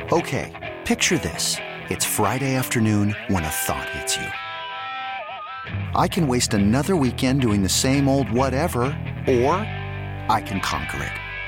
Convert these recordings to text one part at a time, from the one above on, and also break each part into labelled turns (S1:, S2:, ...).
S1: Okay, picture this. It's Friday afternoon when a thought hits you. I can waste another weekend doing the same old whatever, or I can conquer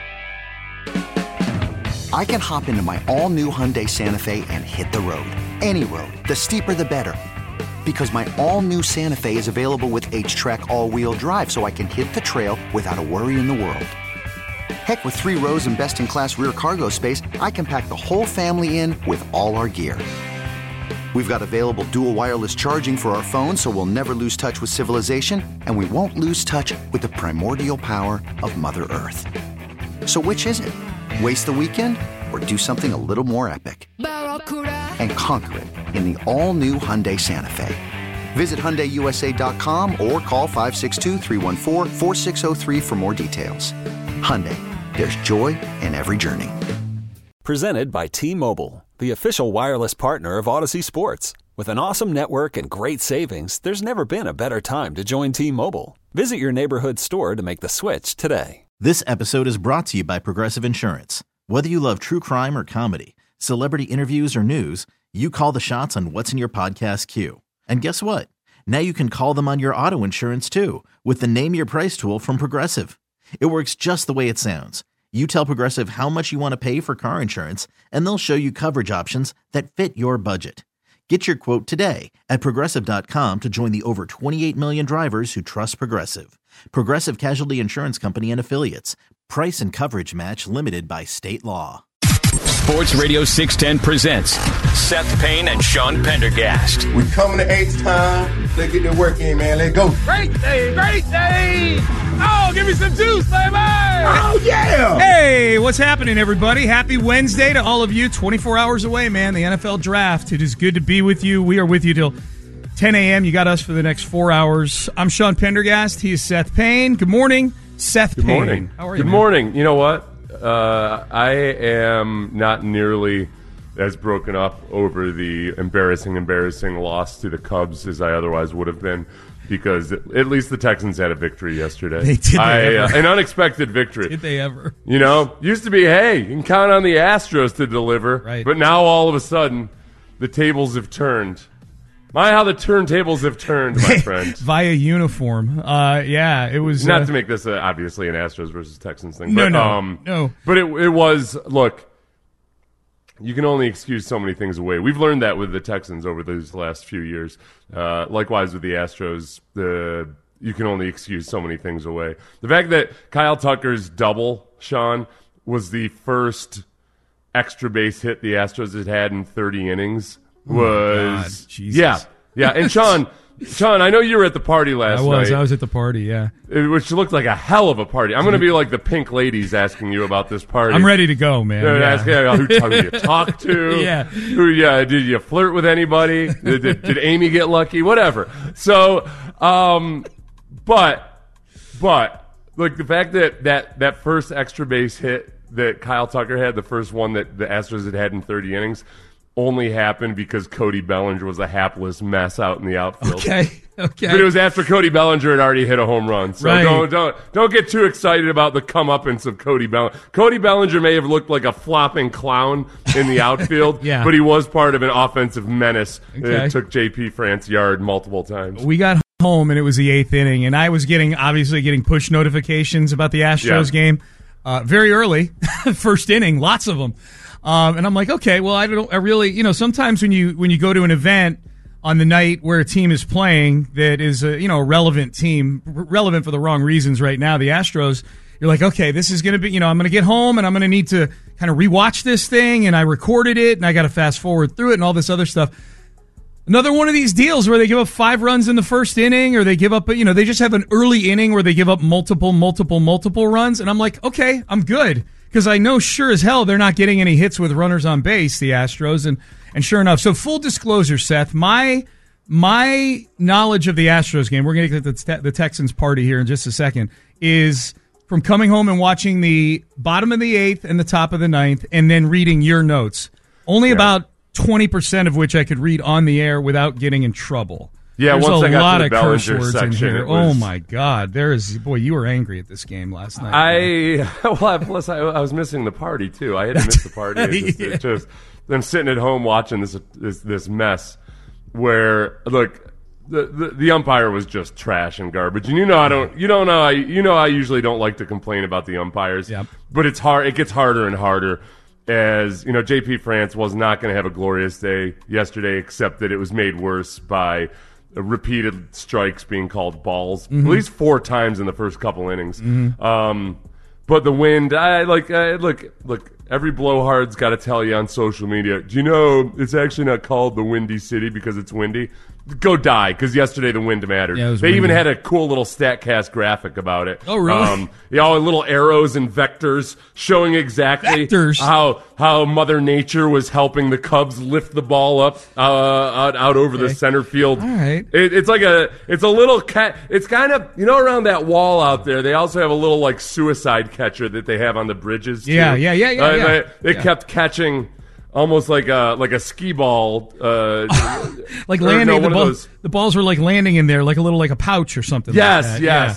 S1: it. I can hop into my all-new Hyundai Santa Fe and hit the road. Any road. The steeper, the better. Because my all-new Santa Fe is available with H-Track all-wheel drive, so I can hit the trail without a worry in the world. Heck, with 3 rows and best-in-class rear cargo space, I can pack the whole family in with all our gear. We've got available dual wireless charging for our phones, so we'll never lose touch with civilization, and we won't lose touch with the primordial power of Mother Earth. So which is it? Waste the weekend or do something a little more epic? And conquer it in the all-new Hyundai Santa Fe. Visit HyundaiUSA.com or call 562-314-4603 for more details. Hyundai, there's joy in every journey.
S2: Presented by T-Mobile, the official wireless partner of Odyssey Sports. With an awesome network and great savings, there's never been a better time to join T-Mobile. Visit your neighborhood store to make the switch today.
S3: This episode is brought to you by Progressive Insurance. Whether you love true crime or comedy, celebrity interviews or news, you call the shots on what's in your podcast queue. And guess what? Now you can call them on your auto insurance too with the Name Your Price tool from Progressive. It works just the way it sounds. You tell Progressive how much you want to pay for car insurance, and they'll show you coverage options that fit your budget. Get your quote today at Progressive.com to join the over 28 million drivers who trust Progressive. Progressive Casualty Insurance Company and Affiliates. Price and coverage match limited by state law.
S4: Sports Radio 610 presents Seth Payne and Sean Pendergast.
S5: We coming to H-Town. Let's get the work in, man. Let's go.
S6: Great day, great day. Oh, give me some juice, baby.
S5: Oh, yeah.
S6: Hey, what's happening, everybody? Happy Wednesday to all of you. 24 hours away, man, the NFL draft. It is good to be with you. We are with you till 10 a.m. You got us for the next 4 hours. I'm Sean Pendergast. He is Seth Payne. Good morning, Seth Payne.
S7: Good morning.
S6: How are you,
S7: Good morning. You know what? I am not nearly as broken up over the embarrassing loss to the Cubs as I otherwise would have been, because at least the Texans had a victory yesterday.
S6: Did they ever?
S7: An unexpected victory.
S6: Did they ever?
S7: You know, used to be, hey, you can count on the Astros to deliver,
S6: right.
S7: But now all of a sudden the tables have turned. My, how the turntables have turned, my friend.
S6: Via uniform. Yeah, it was...
S7: Not to make this obviously an Astros versus Texans thing.
S6: No,
S7: but,
S6: no.
S7: But it was, look, you can only excuse so many things away. We've learned that with the Texans over these last few years. Likewise with the Astros, you can only excuse so many things away. The fact that Kyle Tucker's double, Sean, was the first extra base hit the Astros had in 30 innings was yeah. And Sean, I know you were at the party last night.
S6: I was at the party, yeah.
S7: Which looked like a hell of a party. I'm going to be like the pink ladies asking you about this party.
S6: I'm ready to go, man.
S7: Who did you talk to?
S6: Yeah.
S7: Did you flirt with anybody? Did Amy get lucky? Whatever. So, but like the fact that first extra base hit that Kyle Tucker had, the first one that the Astros had in 30 innings, only happened because Cody Bellinger was a hapless mess out in the outfield.
S6: Okay.
S7: But it was after Cody Bellinger had already hit a home run. So
S6: right.
S7: don't get too excited about the comeuppance of Cody Bellinger. Cody Bellinger may have looked like a flopping clown in the outfield,
S6: yeah.
S7: But he was part of an offensive menace that took J.P. France yard multiple times.
S6: We got home, and it was the 8th inning, and I was getting push notifications about the Astros game very early, first inning, lots of them. And I'm like, okay, well, I really, sometimes when you go to an event on the night where a team is playing that is a relevant team, relevant for the wrong reasons right now, the Astros, you're like, okay, this is going to be, I'm going to get home and I'm going to need to kind of rewatch this thing, and I recorded it and I got to fast forward through it and all this other stuff. Another one of these deals where they give up 5 runs in the first inning, or they give up, they just have an early inning where they give up multiple runs. And I'm like, okay, I'm good. Because I know sure as hell they're not getting any hits with runners on base, the Astros, and sure enough. So full disclosure, Seth, my knowledge of the Astros game, we're going to get to the Texans party here in just a second, is from coming home and watching the bottom of the 8th and the top of the 9th, and then reading your notes. Only about 20% of which I could read on the air without getting in trouble.
S7: Yeah,
S6: there's
S7: once
S6: a
S7: I got
S6: lot
S7: to
S6: of
S7: the
S6: curse
S7: Bellinger
S6: words
S7: section,
S6: in here. Oh my God, you were angry at this game last night.
S7: Plus I was missing the party too. I had to miss the party. I'm sitting at home watching this mess where look. The umpire was just trash and garbage, and I usually don't like to complain about the umpires, but it's hard. It gets harder and harder as JP France was not going to have a glorious day yesterday, except that it was made worse by repeated strikes being called balls, at least 4 times in the first couple innings. But the wind, look. Every blowhard's got to tell you on social media, do you know it's actually not called the Windy City because it's windy? Go die, because yesterday the wind mattered.
S6: Yeah,
S7: they even had a cool little StatCast graphic about it.
S6: Oh, really?
S7: Little arrows and vectors showing exactly how Mother Nature was helping the Cubs lift the ball up out over the center field.
S6: All right.
S7: It's a little cat. It's kind of, around that wall out there, they also have a little like suicide catcher that they have on the bridges too.
S6: Yeah.
S7: They kept catching almost like a skee ball,
S6: like landing the balls were like landing in there, like a pouch or something.
S7: Yes.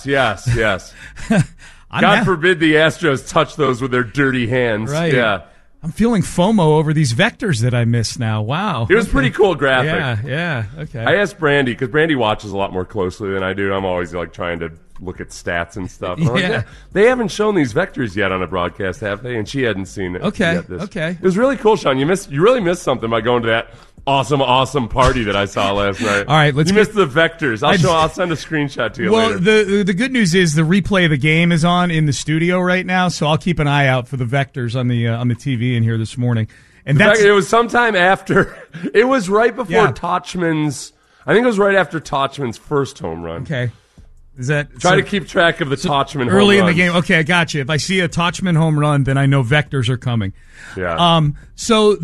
S7: God forbid the Astros touch those with their dirty hands.
S6: Right.
S7: Yeah.
S6: I'm feeling FOMO over these vectors that I missed now. Wow.
S7: It was pretty cool graphic.
S6: Yeah. Okay.
S7: I asked Brandy, because Brandy watches a lot more closely than I do. I'm always like trying to look at stats and stuff. And I'm like, they haven't shown these vectors yet on a broadcast, have they? And she hadn't seen it.
S6: Okay.
S7: Yet
S6: Okay.
S7: It was really cool, Sean. You really missed something by going to that awesome party that I saw last night.
S6: All right,
S7: missed the vectors. I'll send a screenshot to you later.
S6: Well, the good news is the replay of the game is on in the studio right now, so I'll keep an eye out for the vectors on the TV in here this morning. And
S7: it was sometime after. It was right before Tauchman's. I think it was right after Tauchman's first home run.
S6: Okay. Is that
S7: try to keep track of the Tauchman
S6: early
S7: home
S6: in the
S7: runs.
S6: game? Okay, I got you. If I see a Tauchman home run, then I know vectors are coming.
S7: Yeah.
S6: So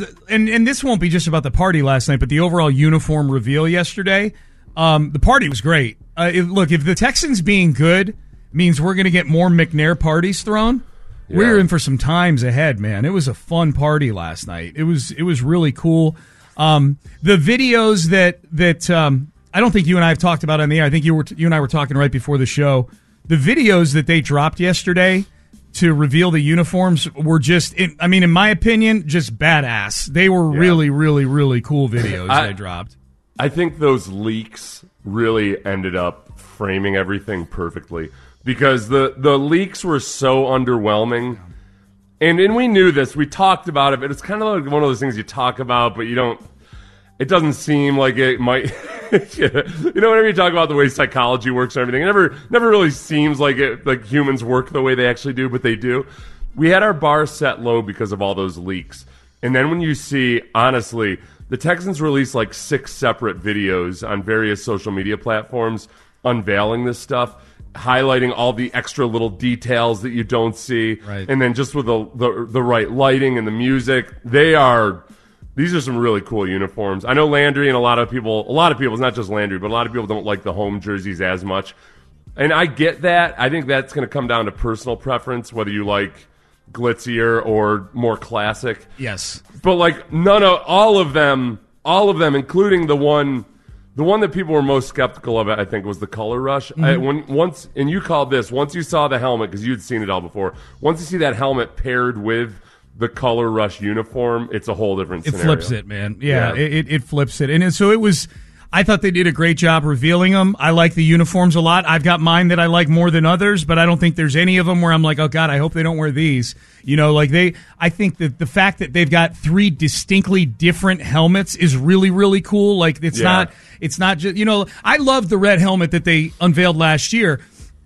S6: and this won't be just about the party last night, but the overall uniform reveal yesterday. The party was great. Look, if the Texans being good means we're going to get more McNair parties thrown, we're in for some times ahead, man. It was a fun party last night. It was really cool. The videos that I don't think you and I have talked about on the air. I think you and I were talking right before the show. The videos that they dropped yesterday to reveal the uniforms were just, in my opinion, just badass. They were really, really, really cool videos they dropped.
S7: I think those leaks really ended up framing everything perfectly, because the leaks were so underwhelming. And we knew this. We talked about it, but it's kind of like one of those things you talk about, but you don't. It doesn't seem like it might. Whenever you talk about the way psychology works and everything, it never really seems like humans work the way they actually do, but they do. We had our bar set low because of all those leaks. And then when you see, honestly, the Texans released like 6 separate videos on various social media platforms unveiling this stuff, highlighting all the extra little details that you don't see.
S6: Right.
S7: And then just with the right lighting and the music, these are some really cool uniforms. I know Landry and a lot of people, it's not just Landry, but a lot of people don't like the home jerseys as much. And I get that. I think that's going to come down to personal preference, whether you like glitzier or more classic.
S6: Yes.
S7: But like all of them, including the one that people were most skeptical of, I think, was the color rush.
S6: Mm-hmm.
S7: And you called this, once you saw the helmet, because you'd seen it all before, once you see that helmet paired with the color rush uniform, it's a whole different scenario.
S6: It flips it, man. Yeah. It flips it. And so it was, I thought they did a great job revealing them. I like the uniforms a lot. I've got mine that I like more than others, but I don't think there's any of them where I'm like, oh God, I hope they don't wear these. I think that the fact that they've got 3 distinctly different helmets is really, really cool. Like it's not just, I love the red helmet that they unveiled last year.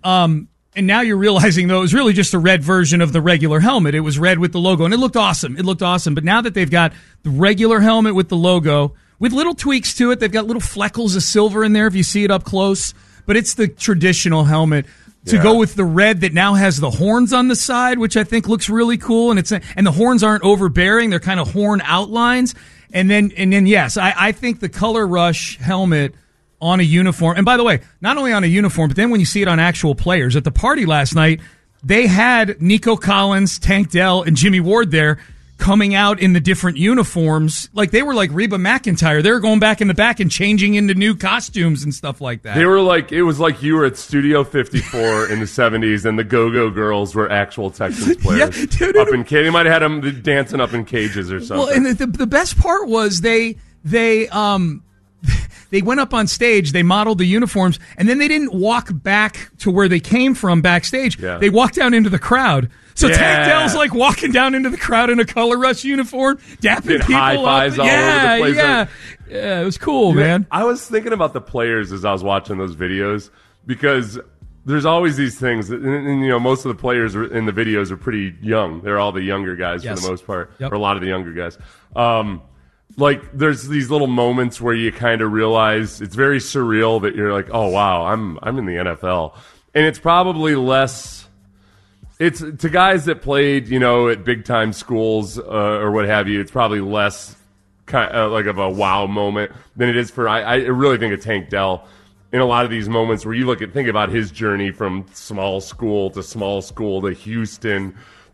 S6: And now you're realizing, though, it was really just a red version of the regular helmet. It was red with the logo, and it looked awesome. But now that they've got the regular helmet with the logo, with little tweaks to it, they've got little fleckles of silver in there if you see it up close. But it's the traditional helmet to go with the red that now has the horns on the side, which I think looks really cool. And the horns aren't overbearing; they're kind of horn outlines. And then yes, I think the Color Rush helmet on a uniform. And by the way, not only on a uniform, but then when you see it on actual players. At the party last night, they had Nico Collins, Tank Dell, and Jimmy Ward there coming out in the different uniforms. Like, they were like Reba McEntire. They were going back in the back and changing into new costumes and stuff like that.
S7: They were like, it was like you were at Studio 54 in the 70s, and the Go-Go Girls were actual Texans players.
S6: Yeah, dude,
S7: up in they might have had them dancing up in cages or something.
S6: Well, and the best part was they went up on stage, they modeled the uniforms, and then they didn't walk back to where they came from backstage.
S7: Yeah.
S6: They walked down into the crowd. So Tank Dell's like walking down into the crowd in a Color Rush uniform, dapping people
S7: high fives
S6: up.
S7: all over the place.
S6: Yeah, it was cool, man.
S7: I was thinking about the players as I was watching those videos, because there's always these things, and most of the players in the videos are pretty young. They're all the younger guys for the most part, or a lot of the younger guys. Like, there's these little moments where you kind of realize it's very surreal that you're like, oh wow, I'm in the NFL, and it's probably less. It's to guys that played, at big time schools or what have you. It's probably less like of a wow moment than it is for. I really think it's Tank Dell in a lot of these moments where you think about his journey from small school to Houston,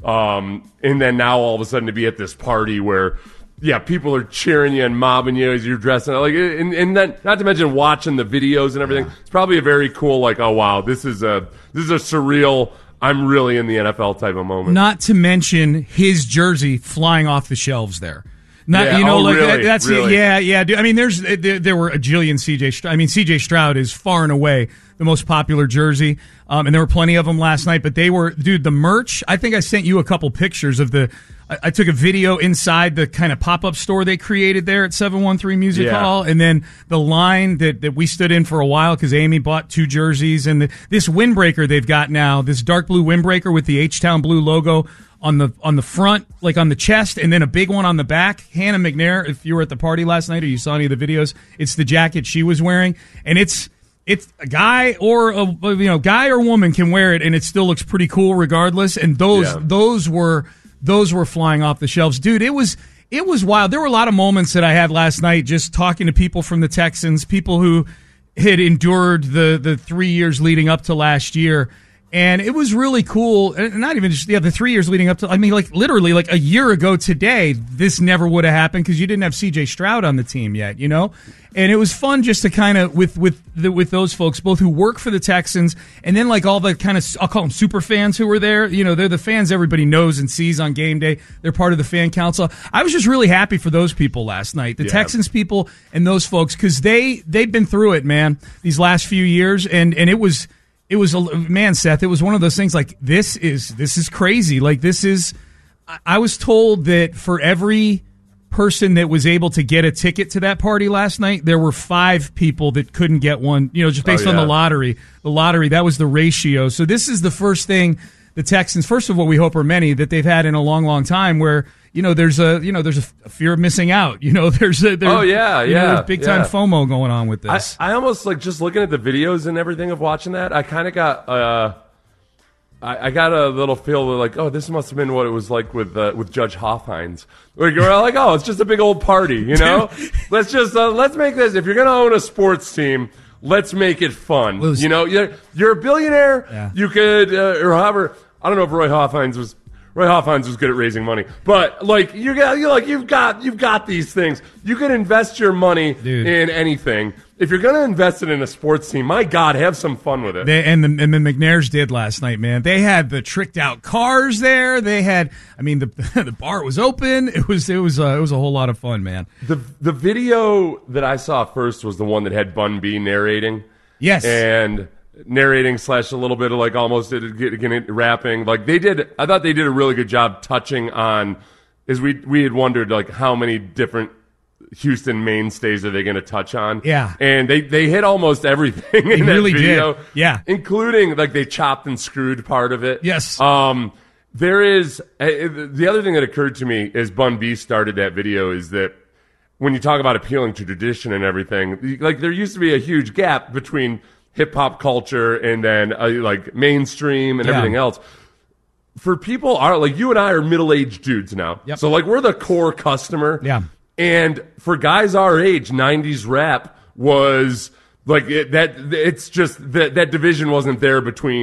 S7: and then now all of a sudden to be at this party where, people are cheering you and mobbing you as you're dressing. Like, and then not to mention watching the videos and everything. It's probably a very cool, like, oh wow, this is a surreal, I'm really in the NFL type of moment.
S6: Not to mention his jersey flying off the shelves there.
S7: Really?
S6: That's
S7: really?
S6: It. Yeah. Dude, I mean, there were a jillion CJ Stroud. I mean, CJ Stroud is far and away the most popular jersey, and there were plenty of them last night. But they were, dude, the merch. I think I sent you a couple pictures of the. I took a video inside the kind of pop-up store they created there at 713 Music Hall, and then the line that we stood in for a while because Amy bought 2 jerseys, and this windbreaker they've got now, this dark blue windbreaker with the H-Town blue logo on the front, like on the chest, and then a big one on the back. Hannah McNair, if you were at the party last night or you saw any of the videos, it's the jacket she was wearing, and it's a guy or guy or woman can wear it, and it still looks pretty cool regardless. And those were flying off the shelves, dude. It was wild. There were a lot of moments that I had last night just talking to people from the Texans, people who had endured the 3 years leading up to last year. And it was really cool. And not even just, the 3 years leading up to, I mean, like literally like a year ago today, this never would have happened because you didn't have CJ Stroud on the team yet, And it was fun just to kind of, with those folks, both who work for the Texans and then like all the kind of, I'll call them super fans who were there. They're the fans everybody knows and sees on game day. They're part of the fan council. I was just really happy for those people last night, the Texans people and those folks, because they've been through it, man, these last few years. And it was, man, Seth, it was one of those things like, this is crazy. Like, I was told that for every person that was able to get a ticket to that party last night, there were 5 people that couldn't get one, just based on the lottery. The lottery, that was the ratio. So this is the first thing the Texans, first of all, we hope are many that they've had in a long, long time where, there's a fear of missing out. There's big time FOMO going on with this.
S7: I almost like just looking at the videos and everything of watching that. I kind of got I got a little feel like, oh, this must have been what it was like with Judge Hoffhines. Where you're like, oh, it's just a big old party, Let's just let's make this. If you're gonna own a sports team, let's make it fun. You're a billionaire.
S6: Yeah.
S7: You could or however. I don't know if Roy Hoffhines was good at raising money, but like you've got these things. You can invest your money in anything. If you're going to invest it in a sports team, my God, have some fun with it.
S6: And the McNairs did last night, man. They had the tricked out cars there. They had, the bar was open. It was a whole lot of fun, man.
S7: The video that I saw first was the one that had Bun B narrating.
S6: Yes,
S7: and narrating / a little bit of like almost rapping. Like I thought they did a really good job touching on, as we had wondered like how many different Houston mainstays are they going to touch on?
S6: Yeah.
S7: And they hit almost everything in that
S6: really
S7: video.
S6: Did. Yeah.
S7: Including like they chopped and screwed part of it.
S6: Yes.
S7: There is the other thing that occurred to me as Bun B started that video is that when you talk about appealing to tradition and everything, like there used to be a huge gap between hip hop culture and then like mainstream and everything else. For people like you and I are middle-aged dudes now.
S6: Yep.
S7: So like we're the core customer.
S6: Yeah.
S7: And for guys our age, 90s rap was like it's just that division wasn't there between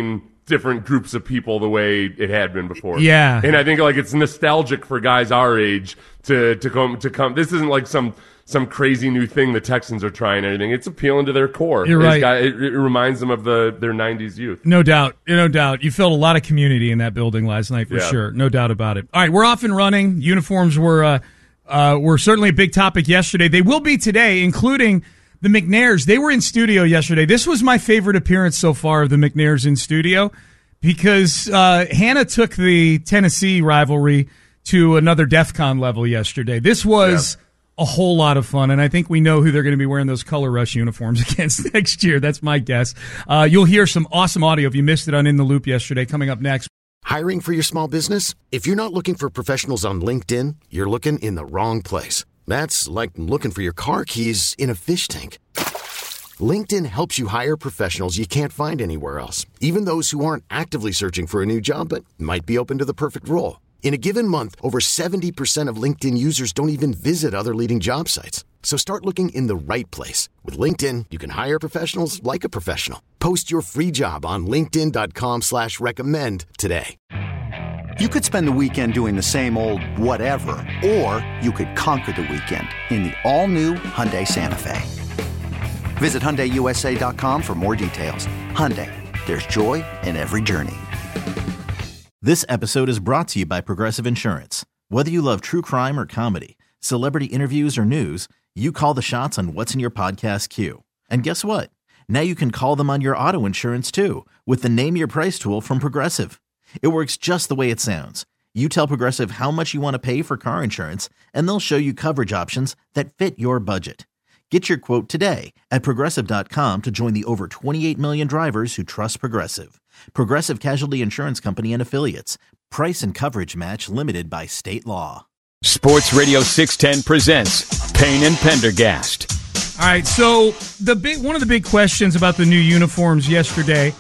S7: different groups of people the way it had been before.
S6: Yeah.
S7: And I think like it's nostalgic for guys our age to come. This isn't like some crazy new thing the Texans are trying or anything. It's appealing to their core.
S6: You're right.
S7: It reminds them of their 90s youth.
S6: No doubt. You felt a lot of community in that building last night for sure. No doubt about it. All right, we're off and running. Uniforms were certainly a big topic yesterday. They will be today, including the McNairs. They were in studio yesterday. This was my favorite appearance so far of the McNairs in studio because Hannah took the Tennessee rivalry to another DEF CON level yesterday. This was a whole lot of fun, and I think we know who they're going to be wearing those Color Rush uniforms against next year. That's my guess. You'll hear some awesome audio if you missed it on In the Loop yesterday, coming up next.
S8: Hiring for your small business? If you're not looking for professionals on LinkedIn, you're looking in the wrong place. That's like looking for your car keys in a fish tank. LinkedIn helps you hire professionals you can't find anywhere else, even those who aren't actively searching for a new job but might be open to the perfect role. In a given month, over 70% of LinkedIn users don't even visit other leading job sites. So start looking in the right place. With LinkedIn, you can hire professionals like a professional. Post your free job on linkedin.com/recommend today.
S1: You could spend the weekend doing the same old whatever, or you could conquer the weekend in the all-new Hyundai Santa Fe. Visit HyundaiUSA.com for more details. Hyundai, there's joy in every journey.
S3: This episode is brought to you by Progressive Insurance. Whether you love true crime or comedy, celebrity interviews or news, you call the shots on what's in your podcast queue. And guess what? Now you can call them on your auto insurance too with the Name Your Price tool from Progressive. It works just the way it sounds. You tell Progressive how much you want to pay for car insurance, and they'll show you coverage options that fit your budget. Get your quote today at Progressive.com to join the over 28 million drivers who trust Progressive. Progressive Casualty Insurance Company and Affiliates. Price and coverage match limited by state law.
S4: Sports Radio 610 presents Payne and Pendergast.
S6: All right, so one of the big questions about the new uniforms yesterday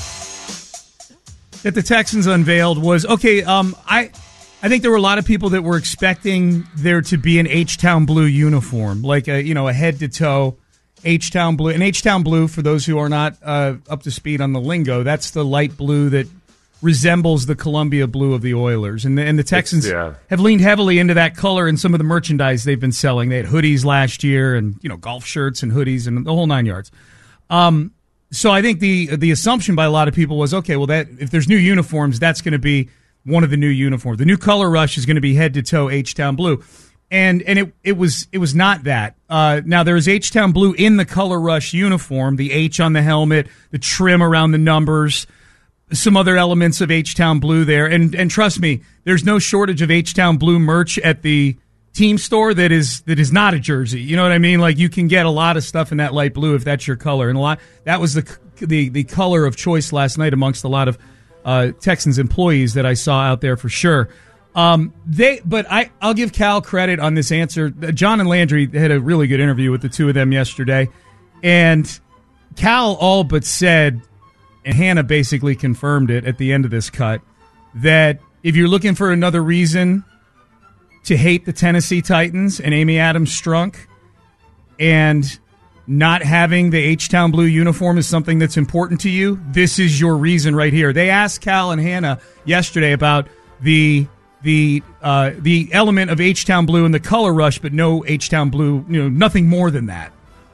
S6: that the Texans unveiled was, okay, I think there were a lot of people that were expecting there to be an H-Town blue uniform, like a head-to-toe H-Town blue. And H-Town blue, for those who are not up to speed on the lingo, that's the light blue that resembles the Columbia blue of the Oilers. And the Texans have leaned heavily into that color in some of the merchandise they've been selling. They had hoodies last year and, golf shirts and hoodies and the whole nine yards. So I think the assumption by a lot of people was, okay, well, that if there's new uniforms, that's going to be one of the new uniforms. The new Color Rush is going to be head-to-toe H-Town blue. And it was not that. Now, there's H-Town blue in the Color Rush uniform, the H on the helmet, the trim around the numbers, some other elements of H-Town blue there. And trust me, there's no shortage of H-Town blue merch at the team store that is not a jersey. You know what I mean? Like, you can get a lot of stuff in that light blue if that's your color. And that was the color of choice last night amongst a lot of Texans employees that I saw out there for sure. I'll give Cal credit on this answer. John and Landry had a really good interview with the two of them yesterday, and Cal all but said, and Hannah basically confirmed it at the end of this cut, that if you're looking for another reason to hate the Tennessee Titans and Amy Adams Strunk, and not having the H-Town blue uniform is something that's important to you, this is your reason right here. They asked Cal and Hannah yesterday about the element of H-Town blue and the Color Rush, but no H-Town blue, nothing more than that.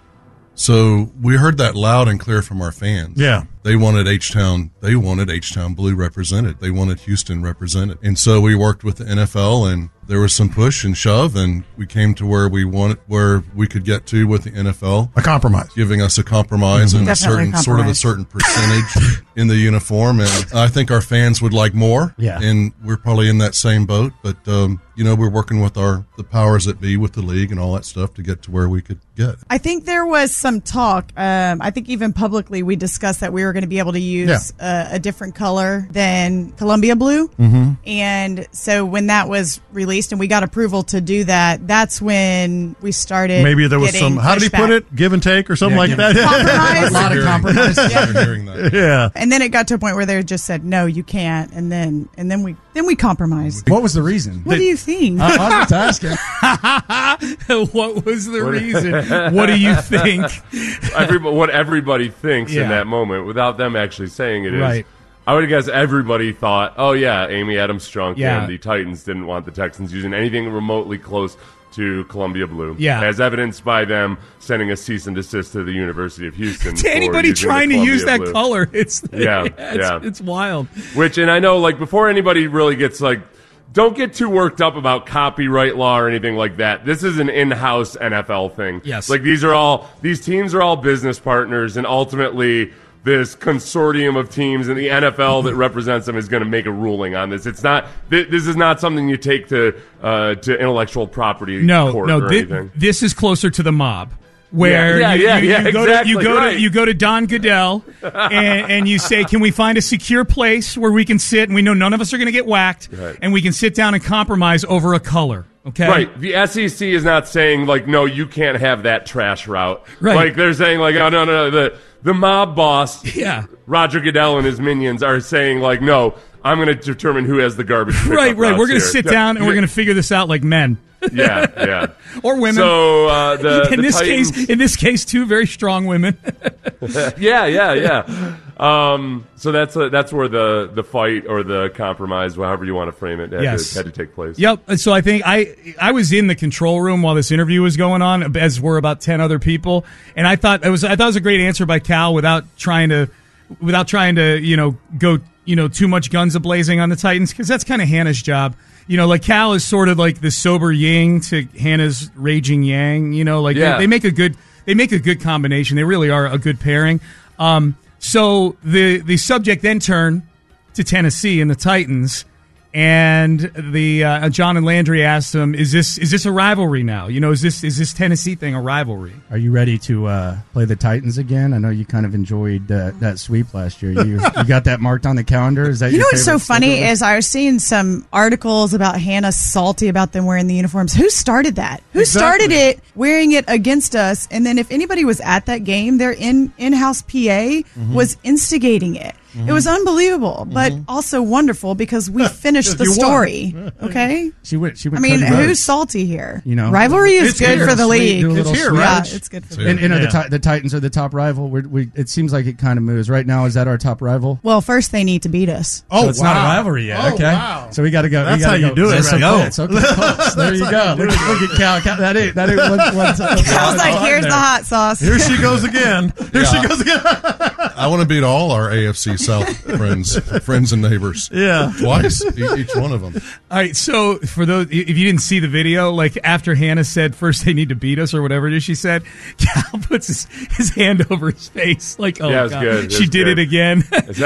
S9: So we heard that loud and clear from our fans.
S10: Yeah.
S9: They wanted H-Town blue represented. They wanted Houston represented. And so we worked with the NFL, and there was some push and shove, and we came to where we could get to with the NFL.
S10: A compromise.
S9: Giving us a compromise and sort of a certain percentage in the uniform. And I think our fans would like more.
S10: Yeah.
S9: And we're probably in that same boat. But, we're working with the powers that be with the league and all that stuff to get to where we could get.
S11: I think there was some talk. I think even publicly we discussed that we were going to be able to use a different color than Columbia blue.
S10: Mm-hmm.
S11: And so when that was released and we got approval to do that, that's when we started.
S10: Maybe there was some, how did he put it? Give and take or something like that?
S11: Compromise.
S10: A lot of compromise.
S9: Hearing that.
S10: Yeah.
S11: And then it got to a point where they just said, no, you can't. And then we compromised.
S10: What was the reason?
S11: What do you think?
S10: I was just asking.
S6: What was the reason? What do you think?
S7: What everybody thinks in that moment, without them actually saying it, is
S6: right.
S7: I would guess everybody thought, oh yeah, Amy Adams-Strunk
S6: Yeah.
S7: and the Titans didn't want the Texans using anything remotely close to Columbia Blue.
S6: Yeah.
S7: As evidenced by them sending a cease and desist to the University of Houston.
S6: To anybody trying to use that color, it's wild.
S7: Which, and I know, like, before anybody really gets, like, don't get too worked up about copyright law or anything like that. This is an in-house NFL thing.
S6: Yes.
S7: Like, these teams are all business partners, and ultimately this consortium of teams in the NFL that represents them is going to make a ruling on this. It's not. This is not something you take to intellectual property court or anything.
S6: This is closer to the mob. Where you go to Don Goodell and you say, can we find a secure place where we can sit and we know none of us are going to get whacked, and we can sit down and compromise over a color. Okay.
S7: Right. The SEC is not saying, like, no, you can't have that trash route.
S6: Right.
S7: Like, they're saying, like, oh, no. The mob boss,
S6: Roger
S7: Goodell and his minions are saying, like, no, I'm going to determine who has the garbage pickup
S6: Right. We're going to sit down and we're going to
S7: to
S6: figure this out like men.
S7: Yeah.
S6: Or women.
S7: So
S6: in this case, two very strong women.
S7: Yeah. So that's where the fight or the compromise, however you want to frame it, had to take place.
S6: Yep. So I think I was in the control room while this interview was going on, as were about 10 other people, and I thought it was a great answer by Cal without trying to go too much guns a-blazing on the Titans, because that's kind of Hannah's job. Like Cal is sort of like the sober yin to Hannah's raging yang. They make a good combination. They really are a good pairing. So the subject then turned to Tennessee and the Titans, and the John and Landry asked him, "Is this a rivalry now? Is this Tennessee thing a rivalry?
S12: Are you ready to play the Titans again? I know you kind of enjoyed that sweep last year. You got that marked on the calendar. Is that
S11: what's so funny is I was seeing some articles about Hannah salty about them wearing the uniforms. Who started that? Who started it wearing it against us? And then if anybody was at that game, their in-house PA was instigating it. Mm-hmm. It was unbelievable, but also wonderful because we finished the story. Okay,
S12: she went.
S11: I mean, who's salty here? Rivalry is good for the league.
S12: It's here, right?
S11: Yeah, it's good for the league.
S12: And the Titans are the top rival. It seems like it kind of moves right now. Is that our top rival?
S11: Well, first they need to beat us.
S12: Oh, so it's not a rivalry yet. Okay, so we got to go.
S10: That's how you do it.
S12: Let's go. There you go. Look at Cal. That ain't one.
S11: Cal's like, here's the hot sauce.
S10: Here she goes again.
S9: I want to beat all our AFC South friends and neighbors.
S10: Yeah.
S9: Twice, each one of them.
S6: All right, so for those, if you didn't see the video, like after Hannah said, first they need to beat us or whatever it is she said, Cal puts his hand over his face like, oh,
S7: yeah,
S6: God,
S7: good.
S6: She did it again.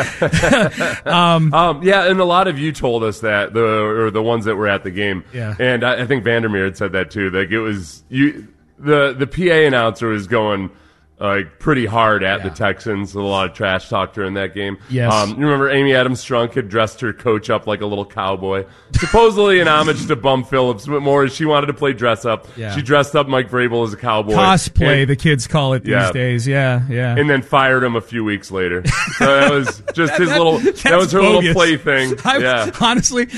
S7: Yeah, and a lot of you told us that, the ones that were at the game.
S6: Yeah.
S7: And I think Vandermeer had said that too. Like, it was, the PA announcer was going pretty hard at the Texans. A lot of trash talk during that game.
S6: Yes.
S7: You remember Amy Adams-Strunk had dressed her coach up like a little cowboy, supposedly in homage to Bum Phillips, but more as she wanted to play dress up.
S6: Yeah.
S7: She dressed up Mike Vrabel as a cowboy.
S6: Cosplay, the kids call it these days. Yeah.
S7: And then fired him a few weeks later. So that was just his little. That was her little play thing.
S6: Honestly,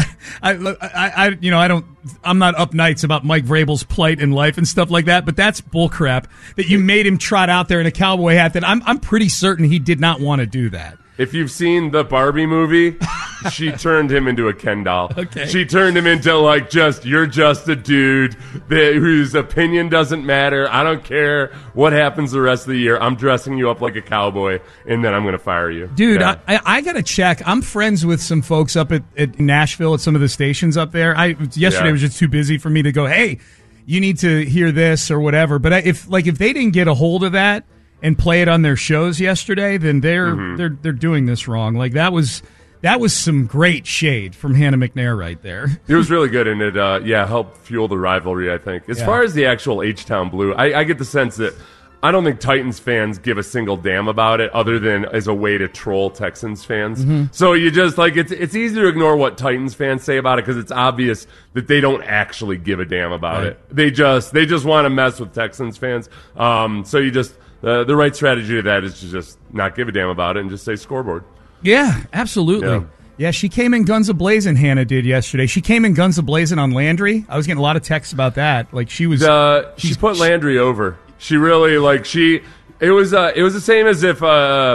S6: I'm not up nights about Mike Vrabel's plight in life and stuff like that, but that's bullcrap that you made him trot out there in a cowboy hat. That I'm pretty certain he did not want to do that.
S7: If you've seen the Barbie movie, she turned him into a Ken doll.
S6: Okay.
S7: She turned him into you're just a dude whose opinion doesn't matter. I don't care what happens the rest of the year. I'm dressing you up like a cowboy, and then I'm going to fire you.
S6: Dude, yeah. I got to check. I'm friends with some folks up at Nashville at some of the stations up there. Yesterday was just too busy for me to go, hey, you need to hear this or whatever. But if they didn't get a hold of that and play it on their shows yesterday, then they're doing this wrong. Like that was some great shade from Hannah McNair right there.
S7: It was really good, and it helped fuel the rivalry, I think. As far as the actual H-Town Blue, I get the sense that I don't think Titans fans give a single damn about it other than as a way to troll Texans fans. Mm-hmm. So you just it's easy to ignore what Titans fans say about it because it's obvious that they don't actually give a damn about it. They just want to mess with Texans fans. So you just the right strategy to that is to just not give a damn about it and just say scoreboard.
S6: Yeah, absolutely. Yeah, she came in guns a-blazing, Hannah did yesterday. She came in guns a-blazing on Landry. I was getting a lot of texts about that. Like she was
S7: she put Landry over. She really it was the same as if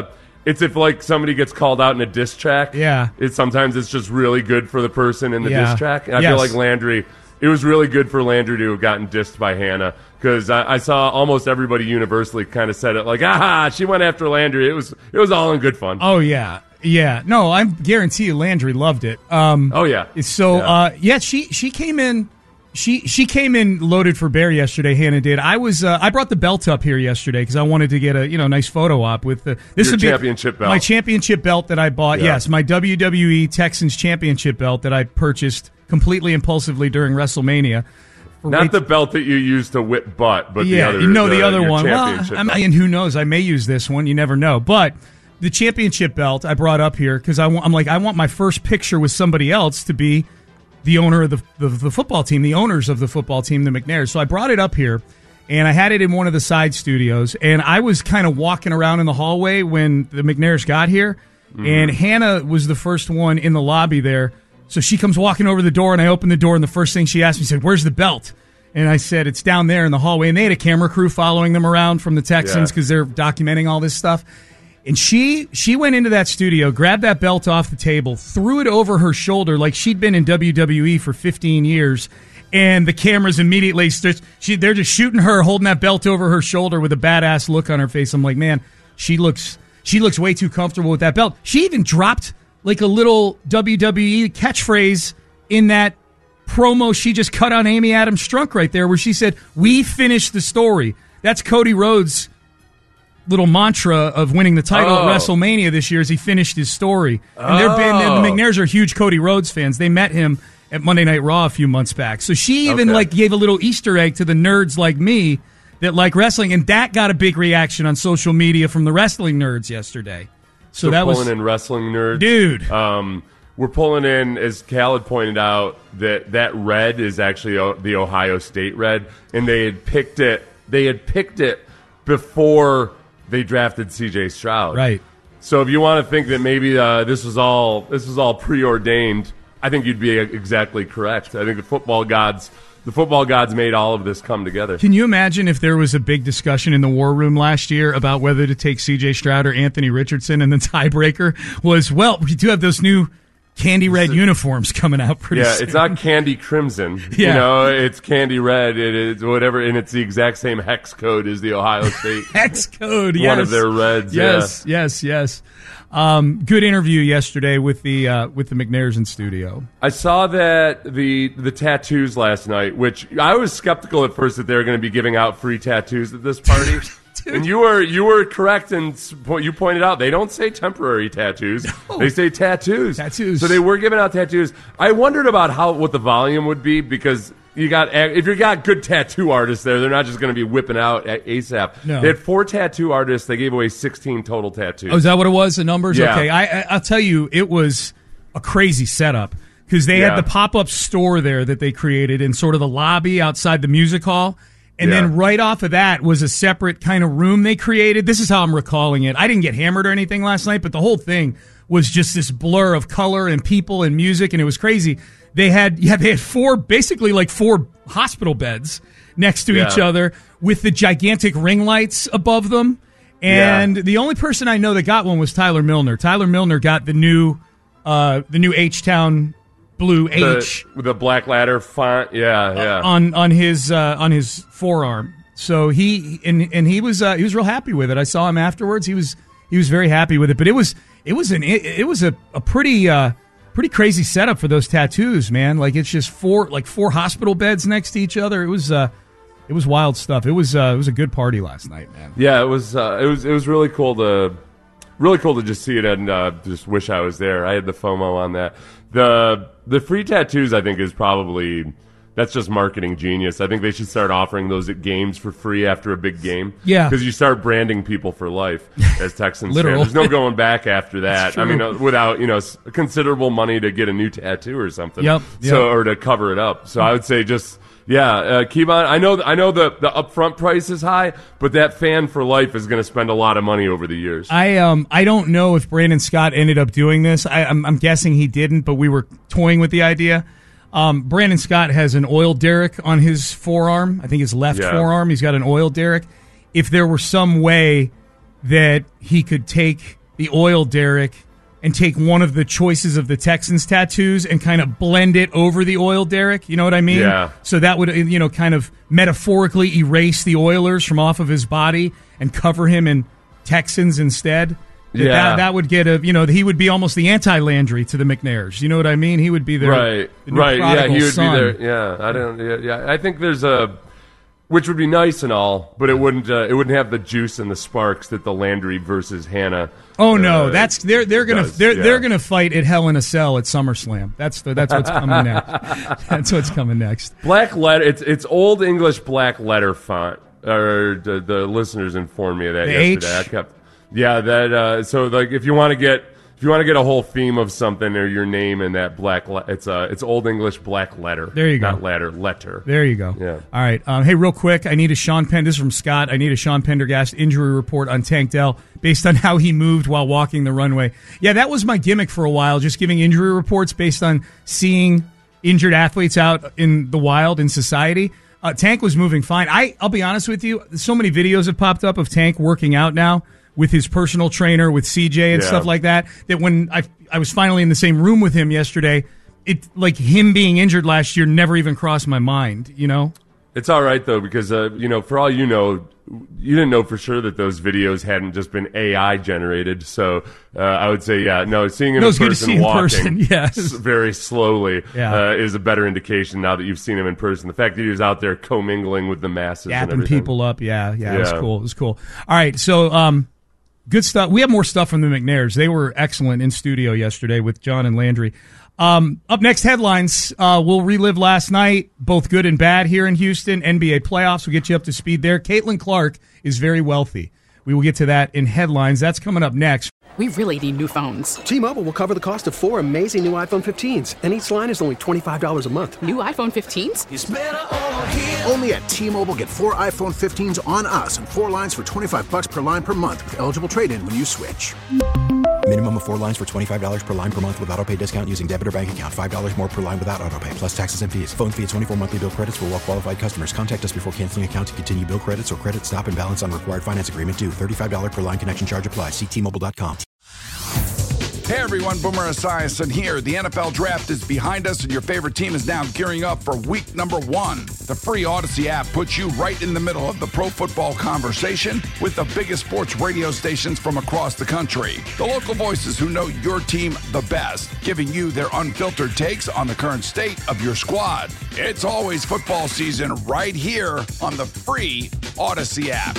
S7: It's if like somebody gets called out in a diss track.
S6: Yeah.
S7: Sometimes it's just really good for the person in the
S6: Yeah.
S7: diss track. And I
S6: Yes.
S7: feel like Landry, it was really good for Landry to have gotten dissed by Hannah, because I saw almost everybody universally kind of said it like, she went after Landry. It was all in good fun.
S6: Oh yeah. Yeah. No, I guarantee you Landry loved it.
S7: Oh yeah.
S6: So she came in. She came in loaded for bear yesterday. Hannah did. I brought the belt up here yesterday because I wanted to get a nice photo op with the
S7: Your championship belt.
S6: My championship belt that I bought.
S7: Yeah.
S6: Yes, my WWE Texans championship belt that I purchased completely impulsively during WrestleMania.
S7: Not the belt that you used to whip butt, but
S6: the other
S7: your
S6: one. Well,
S7: championship
S6: and
S7: belt.
S6: who knows? I may use this one. You never know. But the championship belt I brought up here because I want my first picture with somebody else to be the owner of the football team, the owners of the football team, the McNairs. So I brought it up here, and I had it in one of the side studios, and I was kind of walking around in the hallway when the McNairs got here, and Hannah was the first one in the lobby there. So she comes walking over the door, and I opened the door, and the first thing she asked me, said, "Where's the belt?" And I said, "It's down there in the hallway." And they had a camera crew following them around from the Texans because they're documenting all this stuff. And she went into that studio, grabbed that belt off the table, threw it over her shoulder like she'd been in WWE for 15 years. And the cameras immediately, they're just shooting her, holding that belt over her shoulder with a badass look on her face. I'm like, man, she looks way too comfortable with that belt. She even dropped like a little WWE catchphrase in that promo she just cut on Amy Adams Strunk right there, where she said, "We finished the story." That's Cody Rhodes' little mantra of winning the title at WrestleMania this year, as he finished his story. And the McNairs are huge Cody Rhodes fans. They met him at Monday Night Raw a few months back. So she even gave a little Easter egg to the nerds like me that like wrestling, and that got a big reaction on social media from the wrestling nerds yesterday. So that was
S7: pulling in wrestling nerds,
S6: dude.
S7: We're pulling in, as Khaled pointed out, that red is actually the Ohio State red, and they had picked it. They had picked it before they drafted C.J. Stroud.
S6: Right.
S7: So if you want to think that maybe this was all preordained, I think you'd be exactly correct. I think the football gods made all of this come together.
S6: Can you imagine if there was a big discussion in the war room last year about whether to take C.J. Stroud or Anthony Richardson, and the tiebreaker was, well, we do have those new candy red uniforms coming out pretty soon.
S7: It's not candy crimson. It's candy red. It is whatever, and it's the exact same hex code as the Ohio State
S6: hex code.
S7: One of their reds.
S6: Yes. Good interview yesterday with the McNairs in studio.
S7: I saw that the tattoos last night, which I was skeptical at first that they were going to be giving out free tattoos at this party. And you were correct, and you pointed out they don't say temporary tattoos; they say tattoos. So they were giving out tattoos. I wondered about what the volume would be, because if you got good tattoo artists there, they're not just going to be whipping out at ASAP.
S6: No.
S7: They had 4 tattoo artists. They gave away 16 total tattoos.
S6: Oh, is that what it was? The numbers?
S7: Yeah.
S6: Okay, I'll tell you, it was a crazy setup because they had the pop-up store there that they created in sort of the lobby outside the music hall. And then right off of that was a separate kind of room they created. This is how I'm recalling it. I didn't get hammered or anything last night, but the whole thing was just this blur of color and people and music, and it was crazy. They had 4 hospital beds next to each other with the gigantic ring lights above them. And the only person I know that got one was Tyler Milner. Tyler Milner got the new H-Town blue H
S7: with the black ladder font,
S6: on his forearm. So he was real happy with it. I saw him afterwards. He was very happy with it. But it was a pretty crazy setup for those tattoos, man. Like, it's just 4 hospital beds next to each other. It was wild stuff. It was a good party last night, man.
S7: Yeah, it was really cool to just see it and just wish I was there. I had the FOMO on that. The free tattoos, I think, that's just marketing genius. I think they should start offering those at games for free after a big game.
S6: Yeah.
S7: Because you start branding people for life as Texans fans.
S6: Literal.
S7: There's no going back after that. I mean, without, considerable money to get a new tattoo or something.
S6: Yep.
S7: Or to cover it up. So I would say just... keep on. I know the upfront price is high, but that fan for life is going to spend a lot of money over the years.
S6: I don't know if Brandon Scott ended up doing this. I'm guessing he didn't, but we were toying with the idea. Brandon Scott has an oil derrick on his forearm. I think his left forearm. He's got an oil derrick. If there were some way that he could take the oil derrick and take one of the choices of the Texans tattoos and kind of blend it over the oil derrick. You know what I mean?
S7: Yeah.
S6: So that would, kind of metaphorically erase the Oilers from off of his body and cover him in Texans instead.
S7: Yeah.
S6: That would get he would be almost the anti-Landry to the McNairs. You know what I mean? He would be their
S7: right.
S6: The new
S7: Yeah, he would
S6: son.
S7: be there. Yeah, I don't. Yeah, I think there's which would be nice and all, but it wouldn't have the juice and the sparks that the Landry versus Hannah.
S6: Oh no, they're gonna fight at Hell in a Cell at SummerSlam. That's what's coming next. That's what's coming next.
S7: Black letter. It's Old English black letter font. Or the listeners informed me of that yesterday. So like if you want to get a whole theme of something or your name in that black, it's Old English black letter.
S6: There you go.
S7: Not letter.
S6: There you go.
S7: Yeah.
S6: All right. Hey, real quick, I need a Sean Penn. This is from Scott. I need a Sean Pendergast injury report on Tank Dell based on how he moved while walking the runway. Yeah, that was my gimmick for a while, just giving injury reports based on seeing injured athletes out in the wild in society. Tank was moving fine. I'll be honest with you. So many videos have popped up of Tank working out now with his personal trainer, with CJ and stuff like that when I was finally in the same room with him yesterday, it like him being injured last year never even crossed my mind,
S7: It's all right, though, because, for all you know, you didn't know for sure that those videos hadn't just been AI generated. So I would say, seeing him in person walking very slowly is a better indication now that you've seen him in person. The fact that he was out there commingling with the masses and
S6: yapping
S7: everything.
S6: people up. Yeah, it was cool. It was cool. All right, so good stuff. We have more stuff from the McNairs. They were excellent in studio yesterday with John and Landry. Up next, headlines. We'll relive last night, both good and bad here in Houston. NBA playoffs. We'll get you up to speed there. Caitlin Clark is very wealthy. We will get to that in headlines. That's coming up next.
S13: We really need new phones.
S14: T-Mobile will cover the cost of 4 amazing new iPhone 15s, and each line is only $25 a month.
S13: New iPhone 15s?
S15: It's better over here. Only at T-Mobile, get 4 iPhone 15s on us and 4 lines for $25 per line per month with eligible trade-in when you switch.
S16: Minimum of 4 lines for $25 per line per month with autopay discount using debit or bank account. $5 more per line without autopay, plus taxes and fees. Phone fee at 24 monthly bill credits for well-qualified customers. Contact us before canceling account to continue bill credits or credit stop and balance on required finance agreement due. $35 per line connection charge applies. See T-Mobile.com.
S17: Hey everyone, Boomer Esiason here. The NFL Draft is behind us and your favorite team is now gearing up for week number 1. The free Odyssey app puts you right in the middle of the pro football conversation with the biggest sports radio stations from across the country. The local voices who know your team the best, giving you their unfiltered takes on the current state of your squad. It's always football season right here on the free Odyssey app.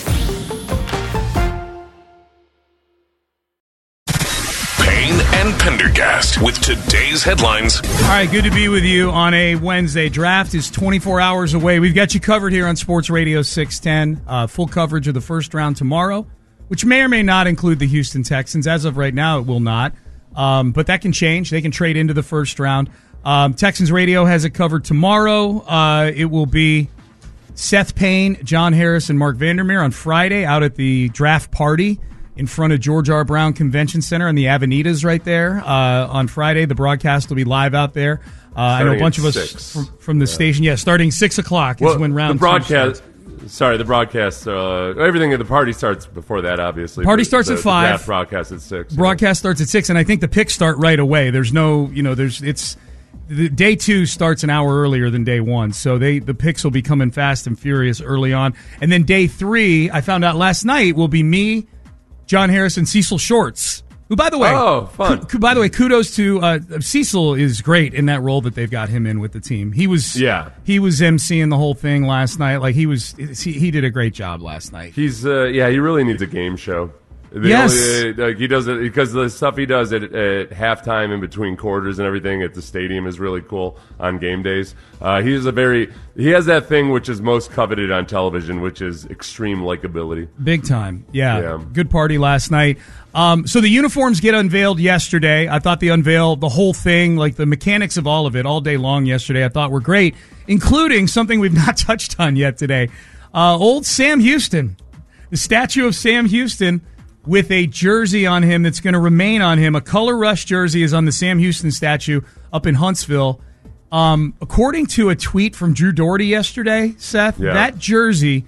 S4: Payne and Pendergast with today's headlines.
S6: All right, good to be with you on a Wednesday. Draft is 24 hours away. We've got you covered here on Sports Radio 610. Full coverage of the first round tomorrow, which may or may not include the Houston Texans. As of right now, it will not. But that can change. They can trade into the first round. Texans Radio has it covered tomorrow. It will be Seth Payne, John Harris, and Mark Vandermeer on Friday out at the draft party in front of George R. Brown Convention Center and the Avenidas right there. On Friday, the broadcast will be live out there. I know a bunch of us from the station. Yeah, starting 6 o'clock is when round
S7: the broadcast. The broadcast. Everything at the party starts before that. Obviously,
S6: party starts at 5.
S7: The draft broadcast at 6.
S6: Broadcast starts at 6, and I think the picks start right away. There's no, day 2 starts an hour earlier than day 1, so the picks will be coming fast and furious early on, and then day 3, I found out last night, will be me, John Harris, and Cecil Shorts, who, by the way, kudos to Cecil is great in that role that they've got him in with the team. He was emceeing the whole thing last night. Like he did a great job last night.
S7: He really needs a game show. He does it because the stuff he does at halftime in between quarters and everything at the stadium is really cool on game days. He has that thing which is most coveted on television, which is extreme likability.
S6: Big time. Yeah. Good party last night. So the uniforms get unveiled yesterday. I thought the whole thing, like the mechanics of all of it all day long yesterday, I thought were great, including something we've not touched on yet today. Old Sam Houston, the statue of Sam Houston, with a jersey on him that's going to remain on him. A Color Rush jersey is on the Sam Houston statue up in Huntsville. According to a tweet from Drew Doherty yesterday, Seth, that jersey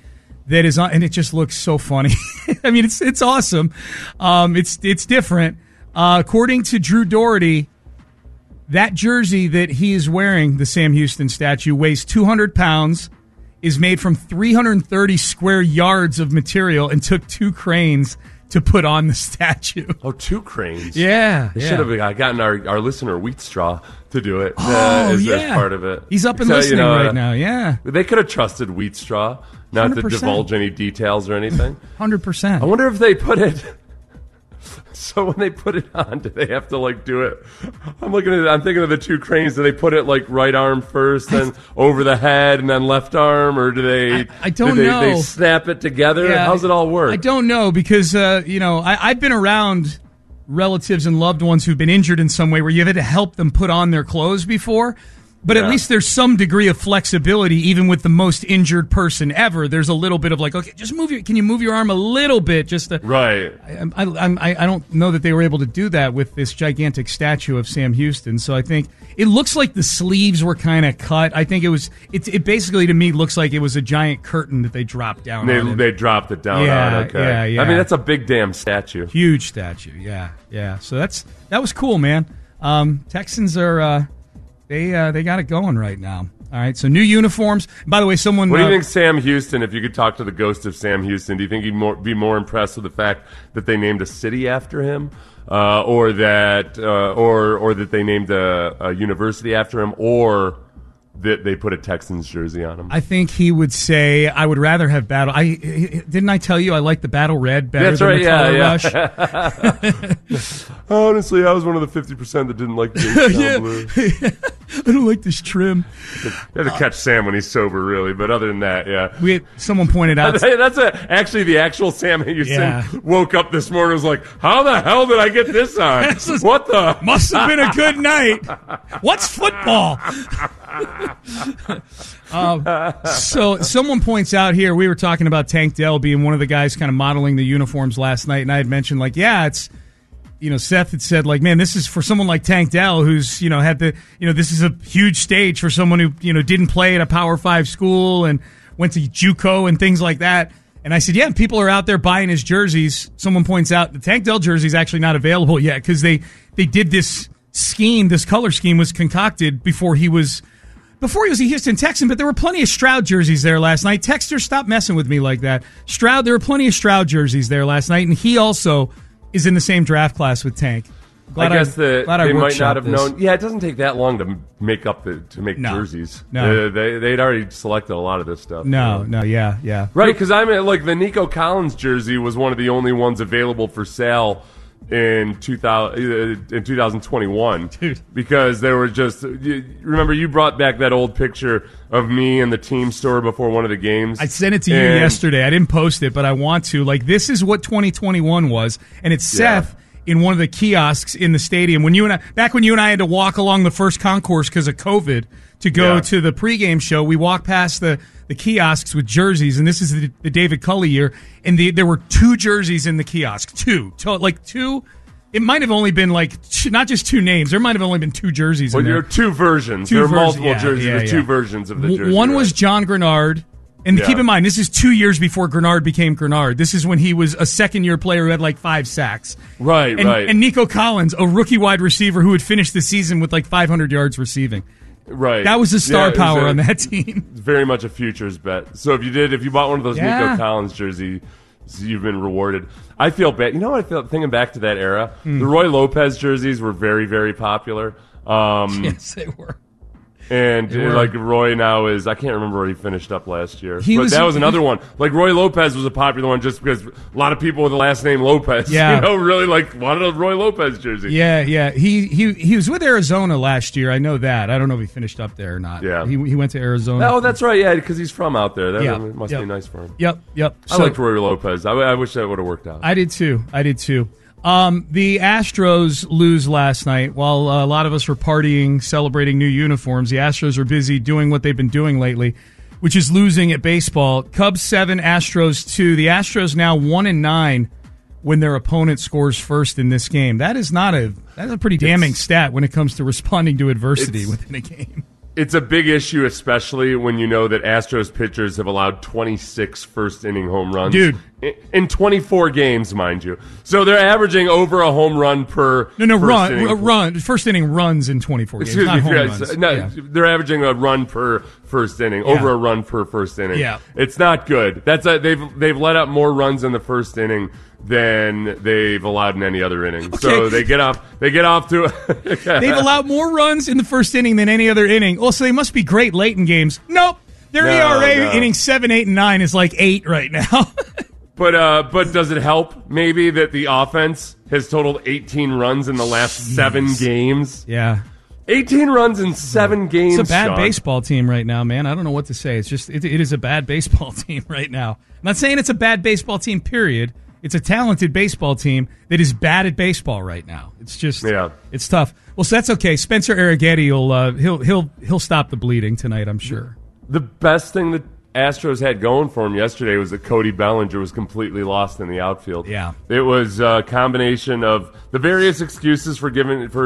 S6: that is on, and it just looks so funny. I mean, it's awesome. It's different. According to Drew Dougherty, that jersey that he is wearing, the Sam Houston statue, weighs 200 pounds, is made from 330 square yards of material, and took 2 cranes to put on the statue.
S7: Oh, 2 cranes.
S6: Yeah.
S7: They should have gotten our listener Wheat Straw to do it as part of it.
S6: He's up and listening right now, yeah.
S7: They could have trusted Wheat Straw not 100%. To divulge any details or anything.
S6: 100%.
S7: I wonder if they put it... So when they put it on, do they have to do it? I'm thinking of the 2 cranes. Do they put it right arm first, then over the head, and then left arm, or do they?
S6: I don't know.
S7: They snap it together. Yeah, how's it all work?
S6: I don't know because I've been around relatives and loved ones who've been injured in some way where you've had to help them put on their clothes before. But at least there's some degree of flexibility, even with the most injured person ever. There's a little bit of okay, just can you move your arm a little bit? Just to,
S7: right.
S6: I don't know that they were able to do that with this gigantic statue of Sam Houston. So I think it looks like the sleeves were kind of cut. I think it basically to me looks like it was a giant curtain that they dropped down.
S7: They dropped it down.
S6: Yeah,
S7: on. Okay.
S6: Yeah.
S7: I mean, that's a big damn statue.
S6: Huge statue. Yeah. So that was cool, man. Texans are. They got it going right now. All right, so new uniforms. By the way, someone...
S7: What do you think, Sam Houston, if you could talk to the ghost of Sam Houston, do you think he'd be more impressed with the fact that they named a city after him, or that they named a university after him, or that they put a Texans jersey on him?
S6: I think he would say, I would rather have Battle... Didn't I tell you I like the Battle Red better than the Color Rush?
S7: Honestly, I was one of the 50% that didn't like the H-Town blue.
S6: I don't like this trim.
S7: You have to catch Sam when he's sober, really. But other than that, yeah.
S6: Someone pointed out...
S7: That's actually the actual Sam Houston woke up this morning and was like, how the hell did I get this on? What the...
S6: Must have been a good night. What's football? So someone points out here, we were talking about Tank Dell being one of the guys kind of modeling the uniforms last night, and I had mentioned, it's... Seth had said, man, this is for someone like Tank Dell, who's, had this is a huge stage for someone who, didn't play at a Power 5 school and went to JUCO and things like that. And I said, people are out there buying his jerseys. Someone points out the Tank Dell jersey is actually not available yet because they did this scheme, this color scheme was concocted before he was a Houston Texan, but there were plenty of Stroud jerseys there last night. Texter, stop messing with me like that. There were plenty of Stroud jerseys there last night, and he also is in the same draft class with Tank.
S7: I guess they might not have known. Yeah, it doesn't take that long to make jerseys.
S6: No,
S7: they'd already selected a lot of this stuff.
S6: Yeah.
S7: Right, because the Nico Collins jersey was one of the only ones available for sale in 2021.
S6: Dude.
S7: Because there were remember you brought back that old picture of me in the team store before one of the games.
S6: I sent it to you yesterday. I didn't post it, but I want to. This is what 2021 was, and it's Seth in one of the kiosks in the stadium when you and I had to walk along the first concourse because of COVID to go to the pregame show. We walked past the kiosks with jerseys, and this is the David Culley year, and there were 2 jerseys in the kiosk. Two. It might have only been not just 2 names. There might have only been 2 jerseys in there.
S7: There are 2 versions. There are multiple jerseys. There's 2 versions of the jersey.
S6: One was John Grenard. And keep in mind, this is 2 years before Grenard became Grenard. This is when he was a second-year player who had 5 sacks.
S7: Right.
S6: And Nico Collins, a rookie wide receiver who had finished the season with 500 yards receiving.
S7: Right.
S6: That was the star power on that team.
S7: Very much a futures bet. So if you bought one of those Nico Collins jerseys, you've been rewarded. I feel bad. You know what I feel thinking back to that era? The Roy Lopez jerseys were very, very popular.
S6: Yes, they were.
S7: And Roy now is, I can't remember where he finished up last year. That was another one. Roy Lopez was a popular one just because a lot of people with the last name Lopez, really wanted a Roy Lopez jersey.
S6: Yeah. He was with Arizona last year. I know that. I don't know if he finished up there or not.
S7: Yeah.
S6: He went to Arizona.
S7: Oh, that's right. Yeah, because he's from out there. That must be nice for him.
S6: Yep.
S7: I liked Roy Lopez. I wish that would have worked out.
S6: I did too. The Astros lose last night. While a lot of us were partying, celebrating new uniforms, the Astros are busy doing what they've been doing lately, which is losing at baseball. Cubs 7, Astros 2. The Astros now 1-9 when their opponent scores first in this game. That's a pretty damning stat when it comes to responding to adversity within a game.
S7: It's a big issue, especially when you know that Astros pitchers have allowed 26 first-inning home runs.
S6: Dude.
S7: In 24 games, mind you. So they're averaging over a home run per
S6: first inning runs in 24 games,
S7: Excuse
S6: not
S7: me,
S6: home
S7: yes,
S6: runs.
S7: no,
S6: Yeah.
S7: they're averaging a run per first inning, over a run per first inning.
S6: Yeah.
S7: It's not good. They've let up more runs in the first inning than they've allowed in any other inning.
S6: Okay.
S7: So they get off to
S6: They've allowed more runs in the first inning than any other inning. Also, they must be great late in games. Nope. Their ERA innings 7, 8, and 9 is like 8 right now.
S7: But does it help maybe that the offense has totaled 18 runs in the last 7 games?
S6: Yeah.
S7: 18 runs in 7 games.
S6: It's a bad
S7: Sean.
S6: baseball team right now, man. I don't know what to say. It's just it is a bad baseball team right now. I'm not saying it's a bad baseball team, period. It's a talented baseball team that is bad at baseball right now. It's just it's tough. Well, so that's okay. Spencer Arrighetti he'll stop the bleeding tonight, I'm sure.
S7: The best thing that Astros had going for him yesterday was that Cody Bellinger was completely lost in the outfield.
S6: Yeah.
S7: It was a combination of the various excuses for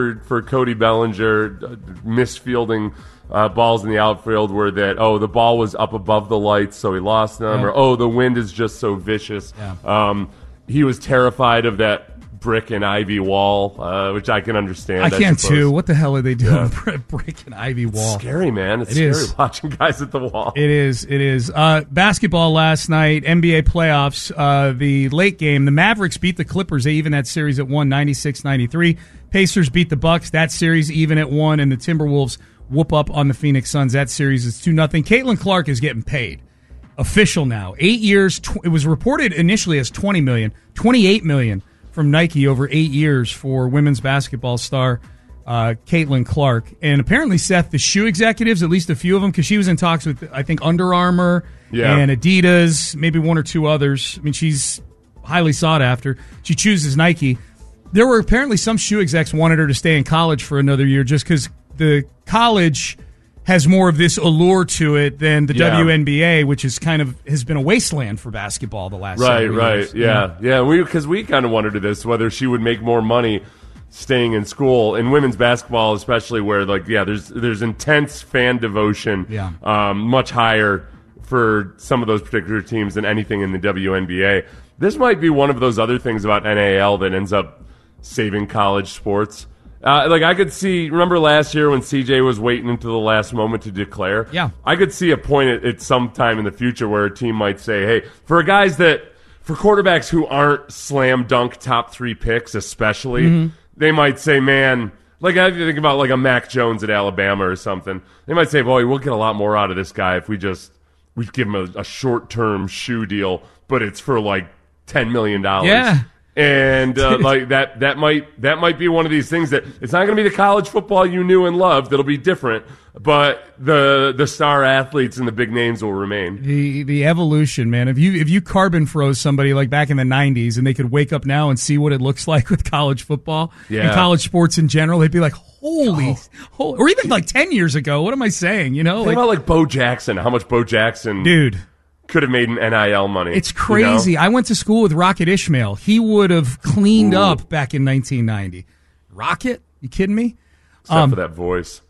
S7: Cody Bellinger misfielding balls in the outfield were that, the ball was up above the lights, so he lost them, or, the wind is just so vicious.
S6: Yeah.
S7: He was terrified of that brick and ivy wall, which I can understand.
S6: I can too. What the hell are they doing?
S7: Yeah.
S6: Brick and ivy wall.
S7: It's scary, man. It's scary watching guys at the wall.
S6: It is. Basketball last night, NBA playoffs, the late game. The Mavericks beat the Clippers. They even that series at 1, 96-93. Pacers beat the Bucks. That series even at 1, and the Timberwolves whoop up on the Phoenix Suns. That series is 2-0. Caitlin Clark is getting paid. Official now. 8 years. It was reported initially as $20 million, $28 million from Nike over 8 years for women's basketball star Caitlin Clark. And apparently, Seth, the shoe executives, at least a few of them, because she was in talks with, I think, Under Armour and Adidas, maybe one or two others. I mean, she's highly sought after. She chooses Nike. There were apparently some shoe execs wanted her to stay in college for another year just because the college has more of this allure to it than the WNBA, which is has been a wasteland for basketball the last several years.
S7: Yeah. Because we kind of wondered this, whether she would make more money staying in school in women's basketball, especially where there's intense fan devotion, much higher for some of those particular teams than anything in the WNBA. This might be one of those other things about NAL that ends up saving college sports. I could see, remember last year when CJ was waiting until the last moment to declare?
S6: Yeah.
S7: I could see a point at some time in the future where a team might say, hey, for quarterbacks who aren't slam dunk top 3 picks especially, they might say, man, like I think about like a Mac Jones at Alabama or something. They might say, boy, we'll get a lot more out of this guy if we give him a short-term shoe deal, but it's for like $10 million.
S6: Yeah.
S7: And that might be one of these things that it's not going to be the college football you knew and loved. That'll be different, but the star athletes and the big names will remain.
S6: The evolution, man. If you carbon froze somebody like back in the 90s and they could wake up now and see what it looks like with college football and college sports in general, they'd be like, holy, or even like 10 years ago. What am I saying? You know,
S7: think about like Bo Jackson. How much Bo Jackson,
S6: dude,
S7: could have made an NIL money.
S6: It's crazy. I went to school with Rocket Ishmael. He would have cleaned up back in 1990. Rocket? You kidding me?
S7: Except for that voice.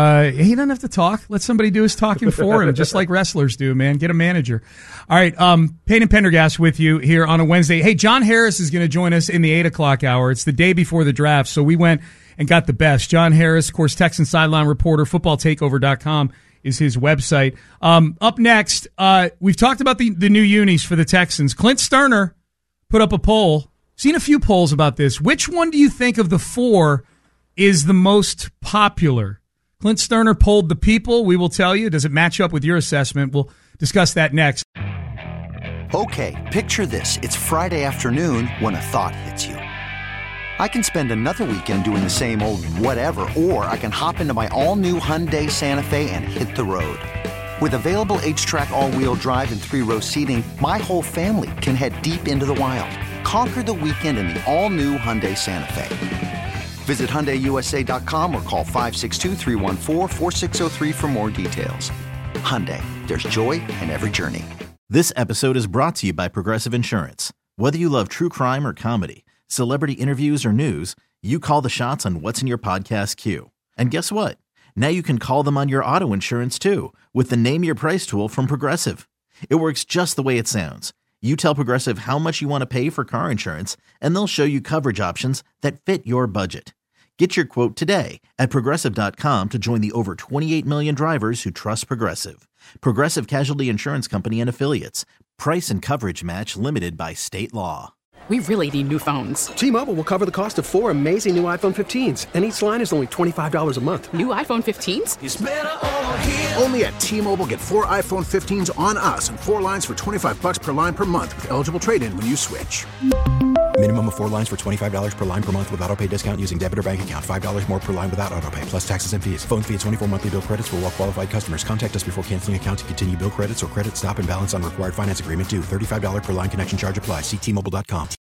S6: He doesn't have to talk. Let somebody do his talking for him, just like wrestlers do, man. Get a manager. All right, Payne and Pendergast with you here on a Wednesday. Hey, John Harris is going to join us in the 8 o'clock hour. It's the day before the draft, so we went and got the best. John Harris, of course, Texan sideline reporter, footballtakeover.com. is his website. Up next, we've talked about the new unis for the Texans. Clint Sterner put up a poll. Seen a few polls about this. Which one do you think of the 4 is the most popular? Clint Sterner polled the people. We will tell you. Does it match up with your assessment? We'll discuss that next.
S1: Okay, picture this. It's Friday afternoon when a thought hits you. I can spend another weekend doing the same old whatever, or I can hop into my all-new Hyundai Santa Fe and hit the road. With available H-Track all-wheel drive and 3-row seating, my whole family can head deep into the wild. Conquer the weekend in the all-new Hyundai Santa Fe. Visit HyundaiUSA.com or call 562-314-4603 for more details. Hyundai, there's joy in every journey.
S3: This episode is brought to you by Progressive Insurance. Whether you love true crime or comedy, celebrity interviews or news, you call the shots on what's in your podcast queue. And guess what? Now you can call them on your auto insurance too with the Name Your Price tool from Progressive. It works just the way it sounds. You tell Progressive how much you want to pay for car insurance, and they'll show you coverage options that fit your budget. Get your quote today at Progressive.com to join the over 28 million drivers who trust Progressive. Progressive Casualty Insurance Company and Affiliates. Price and coverage match limited by state law.
S13: We really need new phones.
S14: T-Mobile will cover the cost of 4 amazing new iPhone 15s, and each line is only $25 a month.
S13: New iPhone 15s?
S15: It's better over here. Only at T-Mobile, get 4 iPhone 15s on us and 4 lines for $25 per line per month with eligible trade-in when you switch.
S16: Minimum of 4 lines for $25 per line per month with autopay discount using debit or bank account. $5 more per line without autopay, plus taxes and fees. Phone fee at 24 monthly bill credits for well-qualified customers. Contact us before canceling account to continue bill credits or credit stop and balance on required finance agreement due. $35 per line connection charge applies. See T-Mobile.com.